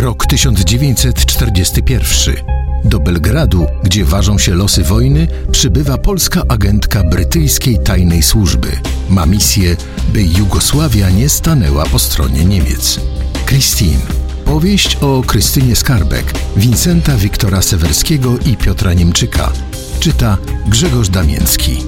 Rok 1941. Do Belgradu, gdzie ważą się losy wojny, przybywa polska agentka brytyjskiej tajnej służby. Ma misję, by Jugosławia nie stanęła po stronie Niemiec. Christine. Powieść o Krystynie Skarbek, Wincenta Wiktora Sewerskiego i Piotra Niemczyka. Czyta Grzegorz Damięcki.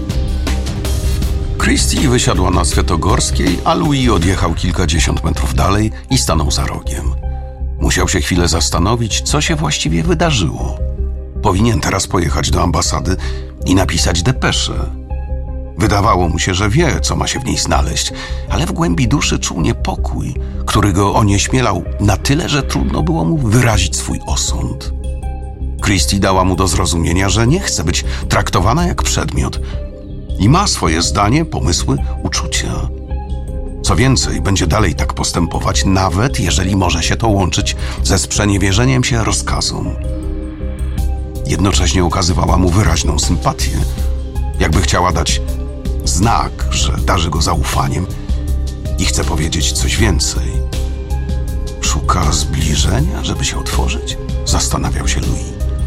Christie wysiadła na Świętogorskiej, a Louis odjechał kilkadziesiąt metrów dalej i stanął za rogiem. Musiał się chwilę zastanowić, co się właściwie wydarzyło. Powinien teraz pojechać do ambasady i napisać depeszę. Wydawało mu się, że wie, co ma się w niej znaleźć, ale w głębi duszy czuł niepokój, który go onieśmielał na tyle, że trudno było mu wyrazić swój osąd. Christie dała mu do zrozumienia, że nie chce być traktowana jak przedmiot i ma swoje zdanie, pomysły, uczucia. Co więcej, będzie dalej tak postępować, nawet jeżeli może się to łączyć ze sprzeniewierzeniem się rozkazom. Jednocześnie okazywała mu wyraźną sympatię, jakby chciała dać znak, że darzy go zaufaniem i chce powiedzieć coś więcej. Szuka zbliżenia, żeby się otworzyć? Zastanawiał się Louis.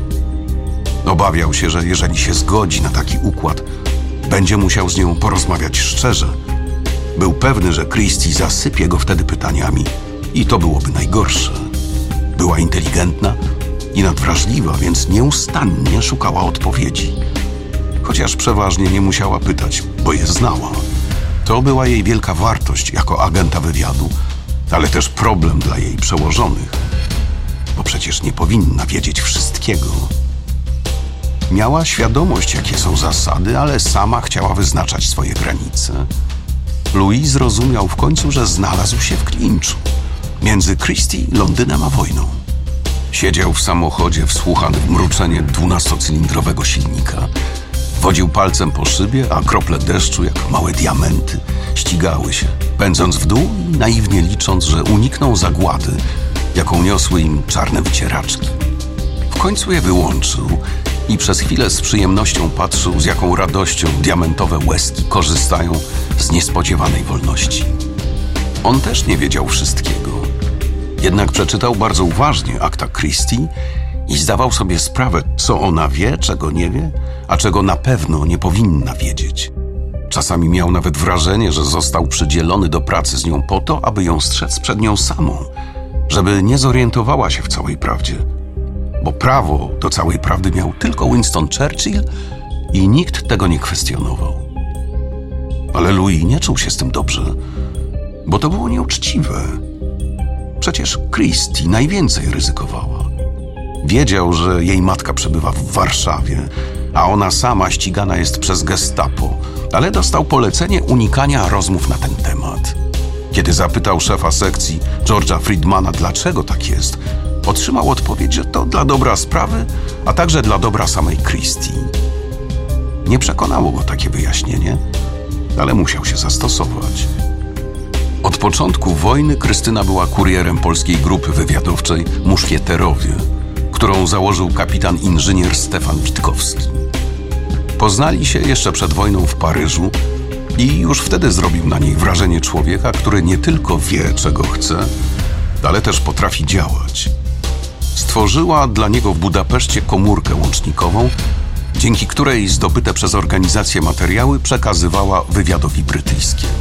Obawiał się, że jeżeli się zgodzi na taki układ, będzie musiał z nią porozmawiać szczerze. Był pewny, że Christie zasypie go wtedy pytaniami i to byłoby najgorsze. Była inteligentna i nadwrażliwa, więc nieustannie szukała odpowiedzi. Chociaż przeważnie nie musiała pytać, bo je znała. To była jej wielka wartość jako agenta wywiadu, ale też problem dla jej przełożonych, bo przecież nie powinna wiedzieć wszystkiego. Miała świadomość, jakie są zasady, ale sama chciała wyznaczać swoje granice. Louis zrozumiał w końcu, że znalazł się w klinczu między Christie, Londynem a wojną. Siedział w samochodzie wsłuchany w mruczenie 12-cylindrowego silnika. Wodził palcem po szybie, a krople deszczu, jak małe diamenty, ścigały się, pędząc w dół i naiwnie licząc, że unikną zagłady, jaką niosły im czarne wycieraczki. W końcu je wyłączył i przez chwilę z przyjemnością patrzył, z jaką radością diamentowe łezki korzystają z niespodziewanej wolności. On też nie wiedział wszystkiego. Jednak przeczytał bardzo uważnie akta Christie i zdawał sobie sprawę, co ona wie, czego nie wie, a czego na pewno nie powinna wiedzieć. Czasami miał nawet wrażenie, że został przydzielony do pracy z nią po to, aby ją strzec przed nią samą, żeby nie zorientowała się w całej prawdzie. Bo prawo do całej prawdy miał tylko Winston Churchill i nikt tego nie kwestionował. Ale Louis nie czuł się z tym dobrze, bo to było nieuczciwe. Przecież Christie najwięcej ryzykowała. Wiedział, że jej matka przebywa w Warszawie, a ona sama ścigana jest przez gestapo, ale dostał polecenie unikania rozmów na ten temat. Kiedy zapytał szefa sekcji George'a Friedmana, dlaczego tak jest, otrzymał odpowiedź, że to dla dobra sprawy, a także dla dobra samej Christie. Nie przekonało go takie wyjaśnienie, ale musiał się zastosować. Od początku wojny Krystyna była kurierem polskiej grupy wywiadowczej Muszkieterowie, którą założył kapitan inżynier Stefan Witkowski. Poznali się jeszcze przed wojną w Paryżu i już wtedy zrobił na niej wrażenie człowieka, który nie tylko wie, czego chce, ale też potrafi działać. Stworzyła dla niego w Budapeszcie komórkę łącznikową, dzięki której zdobyte przez organizację materiały przekazywała wywiadowi brytyjskiemu.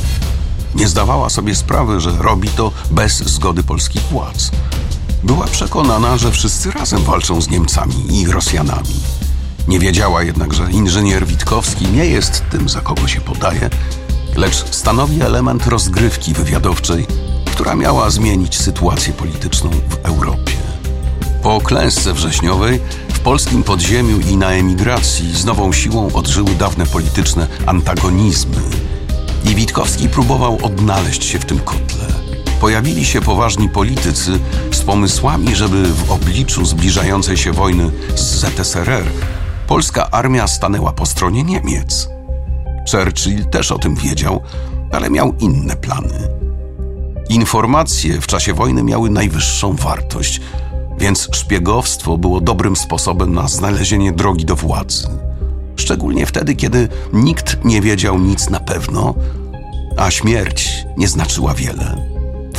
Nie zdawała sobie sprawy, że robi to bez zgody polskich władz. Była przekonana, że wszyscy razem walczą z Niemcami i Rosjanami. Nie wiedziała jednak, że inżynier Witkowski nie jest tym, za kogo się podaje, lecz stanowi element rozgrywki wywiadowczej, która miała zmienić sytuację polityczną w Europie. Po klęsce wrześniowej w polskim podziemiu i na emigracji z nową siłą odżyły dawne polityczne antagonizmy i Witkowski próbował odnaleźć się w tym kotle. Pojawili się poważni politycy z pomysłami, żeby w obliczu zbliżającej się wojny z ZSRR polska armia stanęła po stronie Niemiec. Churchill też o tym wiedział, ale miał inne plany. Informacje w czasie wojny miały najwyższą wartość, więc szpiegowstwo było dobrym sposobem na znalezienie drogi do władzy. Szczególnie wtedy, kiedy nikt nie wiedział nic na pewno, a śmierć nie znaczyła wiele. W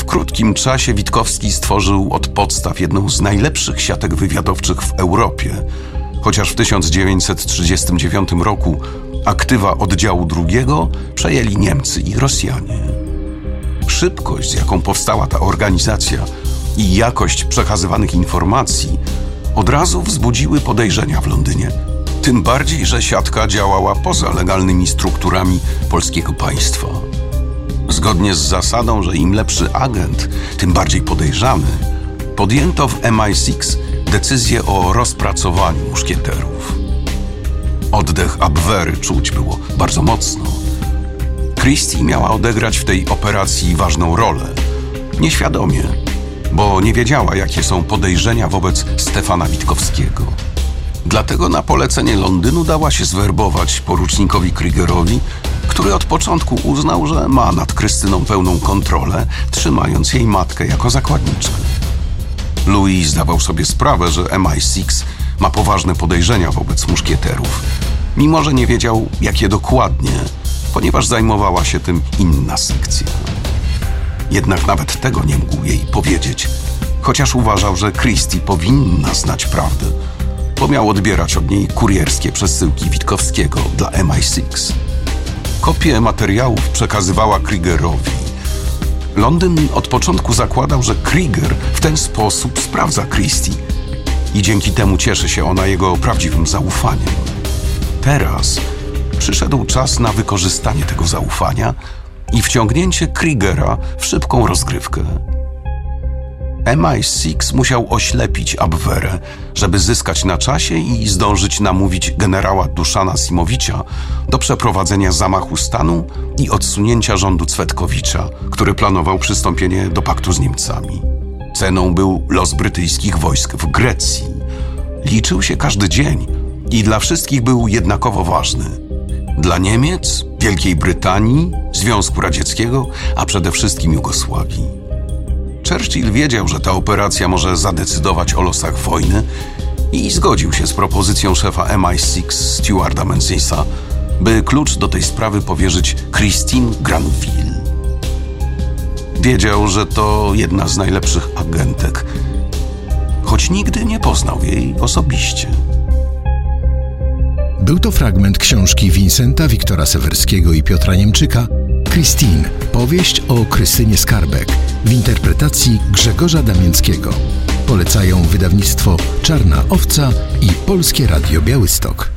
krótkim czasie Witkowski stworzył od podstaw jedną z najlepszych siatek wywiadowczych w Europie, chociaż w 1939 roku aktywa oddziału drugiego przejęli Niemcy i Rosjanie. Szybkość, z jaką powstała ta organizacja i jakość przekazywanych informacji od razu wzbudziły podejrzenia w Londynie. Tym bardziej, że siatka działała poza legalnymi strukturami polskiego państwa. Zgodnie z zasadą, że im lepszy agent, tym bardziej podejrzany, podjęto w MI6 decyzję o rozpracowaniu muszkieterów. Oddech Abwehry czuć było bardzo mocno. Christie miała odegrać w tej operacji ważną rolę. Nieświadomie, bo nie wiedziała, jakie są podejrzenia wobec Stefana Witkowskiego. Dlatego na polecenie Londynu dała się zwerbować porucznikowi Kriegerowi, który od początku uznał, że ma nad Krystyną pełną kontrolę, trzymając jej matkę jako zakładniczkę. Louis zdawał sobie sprawę, że MI6 ma poważne podejrzenia wobec muszkieterów, mimo że nie wiedział, jakie dokładnie, ponieważ zajmowała się tym inna sekcja. Jednak nawet tego nie mógł jej powiedzieć, chociaż uważał, że Christie powinna znać prawdę, bo miał odbierać od niej kurierskie przesyłki Witkowskiego dla MI6. Kopie materiałów przekazywała Kriegerowi. Londyn od początku zakładał, że Krieger w ten sposób sprawdza Christie i dzięki temu cieszy się ona jego prawdziwym zaufaniem. Teraz przyszedł czas na wykorzystanie tego zaufania i wciągnięcie Kriegera w szybką rozgrywkę. MI6 musiał oślepić Abwehrę, żeby zyskać na czasie i zdążyć namówić generała Duszana Simowicza do przeprowadzenia zamachu stanu i odsunięcia rządu Cwetkowicza, który planował przystąpienie do paktu z Niemcami. Ceną był los brytyjskich wojsk w Grecji. Liczył się każdy dzień i dla wszystkich był jednakowo ważny. Dla Niemiec, Wielkiej Brytanii, Związku Radzieckiego, a przede wszystkim Jugosławii. Churchill wiedział, że ta operacja może zadecydować o losach wojny i zgodził się z propozycją szefa MI6 Stewarda Mensisa, by klucz do tej sprawy powierzyć Christine Granville. Wiedział, że to jedna z najlepszych agentek, choć nigdy nie poznał jej osobiście. Był to fragment książki Vincenta Wiktora Sewerskiego i Piotra Niemczyka Christine, powieść o Krystynie Skarbek w interpretacji Grzegorza Damięckiego. Polecają wydawnictwo Czarna Owca i Polskie Radio Białystok.